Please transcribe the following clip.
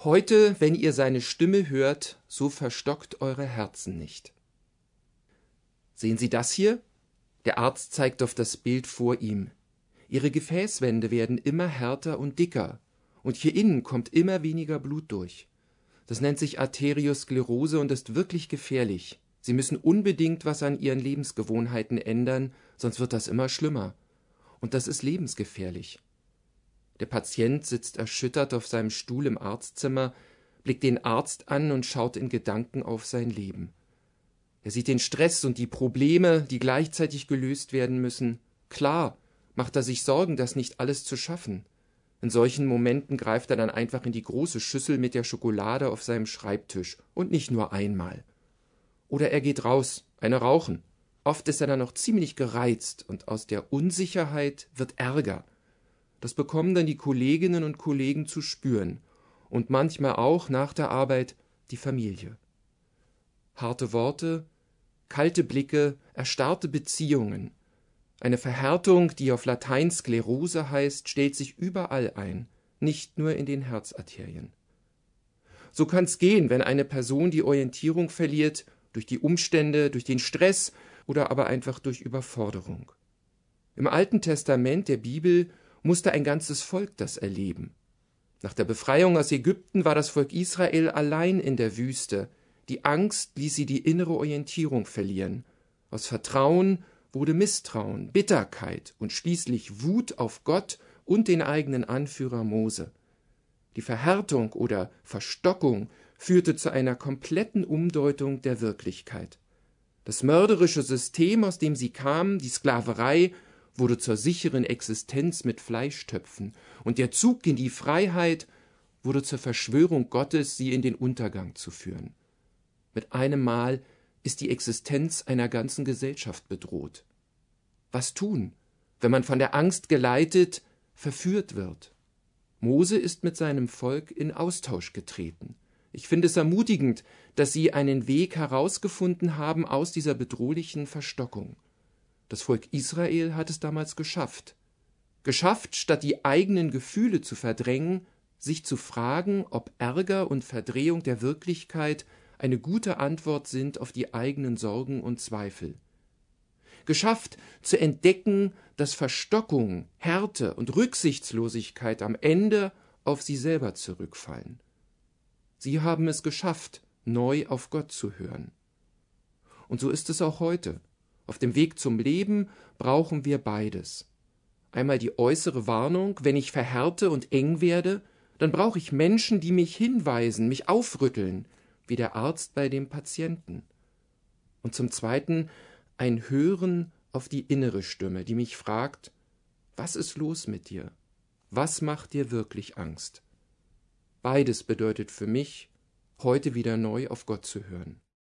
Heute, wenn ihr seine Stimme hört, so verstockt eure Herzen nicht. Sehen Sie das hier? Der Arzt zeigt auf das Bild vor ihm. Ihre Gefäßwände werden immer härter und dicker, und hier innen kommt immer weniger Blut durch. Das nennt sich Arteriosklerose und ist wirklich gefährlich. Sie müssen unbedingt was an Ihren Lebensgewohnheiten ändern, sonst wird das immer schlimmer. Und das ist lebensgefährlich. Der Patient sitzt erschüttert auf seinem Stuhl im Arztzimmer, blickt den Arzt an und schaut in Gedanken auf sein Leben. Er sieht den Stress und die Probleme, die gleichzeitig gelöst werden müssen. Klar, macht er sich Sorgen, das nicht alles zu schaffen. In solchen Momenten greift er dann einfach in die große Schüssel mit der Schokolade auf seinem Schreibtisch und nicht nur einmal. Oder er geht raus, eine rauchen. Oft ist er dann noch ziemlich gereizt und aus der Unsicherheit wird Ärger. Das bekommen dann die Kolleginnen und Kollegen zu spüren und manchmal auch nach der Arbeit die Familie. Harte Worte, kalte Blicke, erstarrte Beziehungen. Eine Verhärtung, die auf Latein Sklerose heißt, stellt sich überall ein, nicht nur in den Herzarterien. So kann's gehen, wenn eine Person die Orientierung verliert, durch die Umstände, durch den Stress oder aber einfach durch Überforderung. Im Alten Testament der Bibel musste ein ganzes Volk das erleben. Nach der Befreiung aus Ägypten war das Volk Israel allein in der Wüste. Die Angst ließ sie die innere Orientierung verlieren. Aus Vertrauen wurde Misstrauen, Bitterkeit und schließlich Wut auf Gott und den eigenen Anführer Mose. Die Verhärtung oder Verstockung führte zu einer kompletten Umdeutung der Wirklichkeit. Das mörderische System, aus dem sie kamen, die Sklaverei, wurde zur sicheren Existenz mit Fleischtöpfen, und der Zug in die Freiheit wurde zur Verschwörung Gottes, sie in den Untergang zu führen. Mit einem Mal ist die Existenz einer ganzen Gesellschaft bedroht. Was tun, wenn man von der Angst geleitet, verführt wird? Mose ist mit seinem Volk in Austausch getreten. Ich finde es ermutigend, dass sie einen Weg herausgefunden haben aus dieser bedrohlichen Verstockung. Das Volk Israel hat es damals geschafft. Geschafft, statt die eigenen Gefühle zu verdrängen, sich zu fragen, ob Ärger und Verdrehung der Wirklichkeit eine gute Antwort sind auf die eigenen Sorgen und Zweifel. Geschafft, zu entdecken, dass Verstockung, Härte und Rücksichtslosigkeit am Ende auf sie selber zurückfallen. Sie haben es geschafft, neu auf Gott zu hören. Und so ist es auch heute. Auf dem Weg zum Leben brauchen wir beides. Einmal die äußere Warnung, wenn ich verhärte und eng werde, dann brauche ich Menschen, die mich hinweisen, mich aufrütteln, wie der Arzt bei dem Patienten. Und zum Zweiten ein Hören auf die innere Stimme, die mich fragt, was ist los mit dir? Was macht dir wirklich Angst? Beides bedeutet für mich, heute wieder neu auf Gott zu hören.